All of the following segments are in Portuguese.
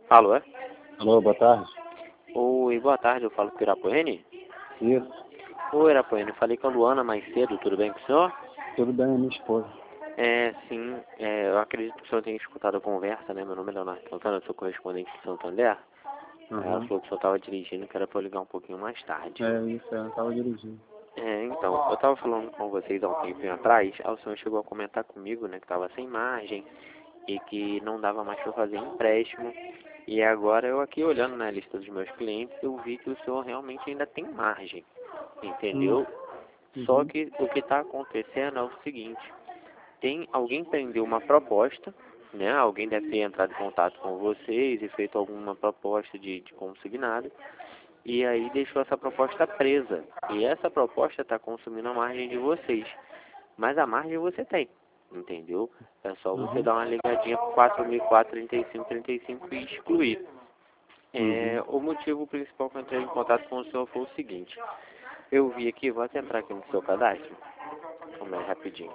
Alô, é? Alô, boa tarde. Oi, boa tarde, eu falo com o Irapuene. Isso, Oi, Irapuene, eu falei com a Luana mais cedo, tudo bem com o senhor? tudo bem, minha esposa. Sim, eu acredito que o senhor tenha escutado a conversa, né? Meu nome é Leonardo Santana, eu sou correspondente de Santander. Ela Uhum. falou que o senhor estava dirigindo, que era para eu ligar um pouquinho mais tarde. É isso, eu estava dirigindo. Então, eu estava falando com vocês há um tempinho atrás, aí o senhor chegou a comentar comigo, né, que estava sem margem e que não dava mais para fazer empréstimo. E agora eu aqui olhando na lista dos meus clientes, eu vi que o senhor realmente ainda tem margem, entendeu? Só Uhum. que o que está acontecendo é o seguinte, alguém prendeu uma proposta, né? Alguém deve ter entrado em contato com vocês e feito alguma proposta de consignado, e aí deixou essa proposta presa. E essa proposta está consumindo a margem de vocês. Mas a margem você tem, entendeu? É só você Uhum. dar uma ligadinha para 4004-3535 e excluir. Uhum. O motivo principal que eu entrei em contato com o senhor foi o seguinte. Eu vi aqui, vou até entrar aqui no seu cadastro, calma aí, rapidinho.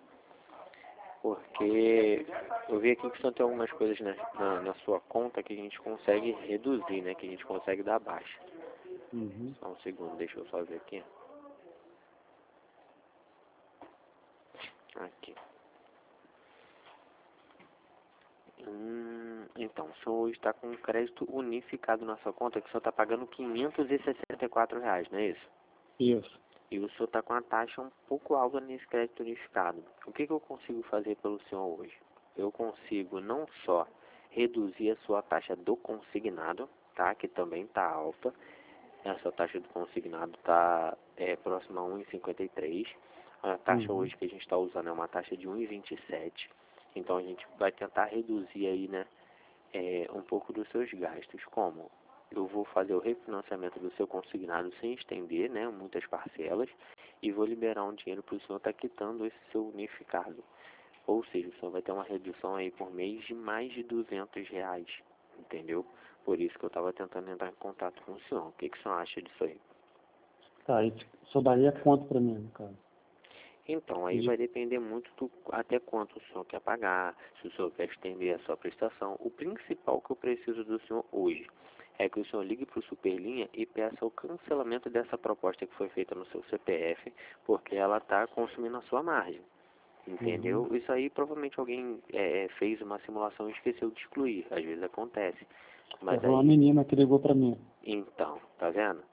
Porque eu vi aqui que o senhor tem algumas coisas na sua conta que a gente consegue reduzir, né? Que a gente consegue dar baixa. Uhum. Só um segundo, deixa eu só ver aqui. Aqui. Então, o senhor hoje está com um crédito unificado na sua conta, que o senhor está pagando R$ 564, não é isso? Isso. E o senhor está com a taxa um pouco alta nesse crédito unificado. O que eu consigo fazer pelo senhor hoje? Eu consigo não só reduzir a sua taxa do consignado, tá? Que também está alta. Essa taxa do consignado está próxima a 1,53. A taxa Uhum. hoje que a gente está usando é uma taxa de 1,27. Então a gente vai tentar reduzir aí, né, um pouco dos seus gastos. Como? Eu vou fazer o refinanciamento do seu consignado sem estender, né, muitas parcelas, e vou liberar um dinheiro para o senhor estar quitando esse seu unificado. Ou seja, o senhor vai ter uma redução aí por mês de mais de R$ 200, entendeu? Por isso que eu estava tentando entrar em contato com o senhor. O que o senhor acha disso aí? Tá, isso só daria quanto pra mim, no caso? Então, aí vai depender muito do até quanto o senhor quer pagar, se o senhor quer estender a sua prestação. O principal que eu preciso do senhor hoje é que o senhor ligue para o Superlinha e peça o cancelamento dessa proposta que foi feita no seu CPF, porque ela está consumindo a sua margem. Uhum. Entendeu? Isso aí provavelmente alguém fez uma simulação e esqueceu de excluir. Às vezes acontece. Mas Foi uma aí, menina que ligou pra mim. então, tá vendo?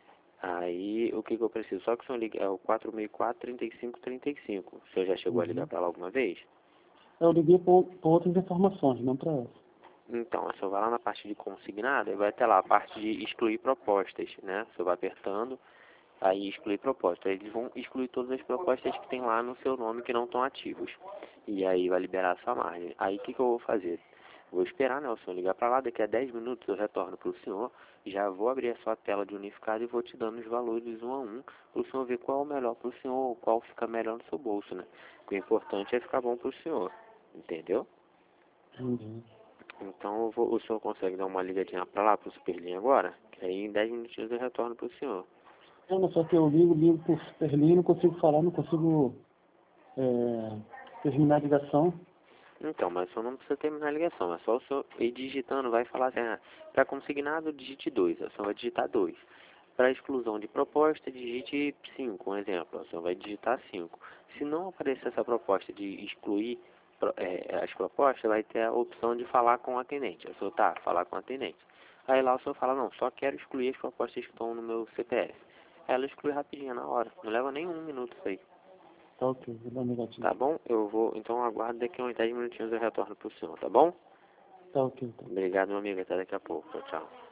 Aí, o que eu preciso? Só que o senhor liga, é o 4004-3535. O senhor já chegou a ligar Uhum. para lá alguma vez? Eu liguei por outras informações, não pra essa. Então, o senhor vai lá na parte de consignado e vai ter lá a parte de excluir propostas, né? O senhor vai apertando, aí excluir propostas. Aí eles vão excluir todas as propostas que tem lá no seu nome que não estão ativos. E aí vai liberar a sua margem. Aí, o que eu vou fazer? Vou esperar, né, o senhor ligar para lá, daqui a 10 minutos eu retorno para o senhor, já vou abrir a sua tela de unificado e vou te dando os valores um a um, para o senhor ver qual é o melhor para o senhor, qual fica melhor no seu bolso, né? O importante é ficar bom para o senhor, entendeu? Entendi. Então o senhor consegue dar uma ligadinha para lá, para o Superlinha agora? Que aí em 10 minutinhos eu retorno para o senhor. Não, só que eu ligo por Superlinha, não consigo falar, não consigo terminar a ligação. Então, mas o senhor não precisa terminar a ligação, é só o senhor ir digitando, vai falar assim, para consignado digite 2, o senhor vai digitar 2. Para exclusão de proposta, digite 5, um exemplo, o senhor vai digitar 5. Se não aparecer essa proposta de excluir as propostas, vai ter a opção de falar com o atendente. O senhor tá, falar com o atendente. Aí lá o senhor fala, não, só quero excluir as propostas que estão no meu CPF. Aí ela exclui rapidinho, na hora, não leva nem um minuto isso aí. Tá ok, vou dar um negativo. Tá bom? Eu vou, então aguardo daqui a uns 10 minutinhos eu retorno pro senhor, tá bom? Tá ok, então. Obrigado, meu amigo, até daqui a pouco. Tchau, tchau.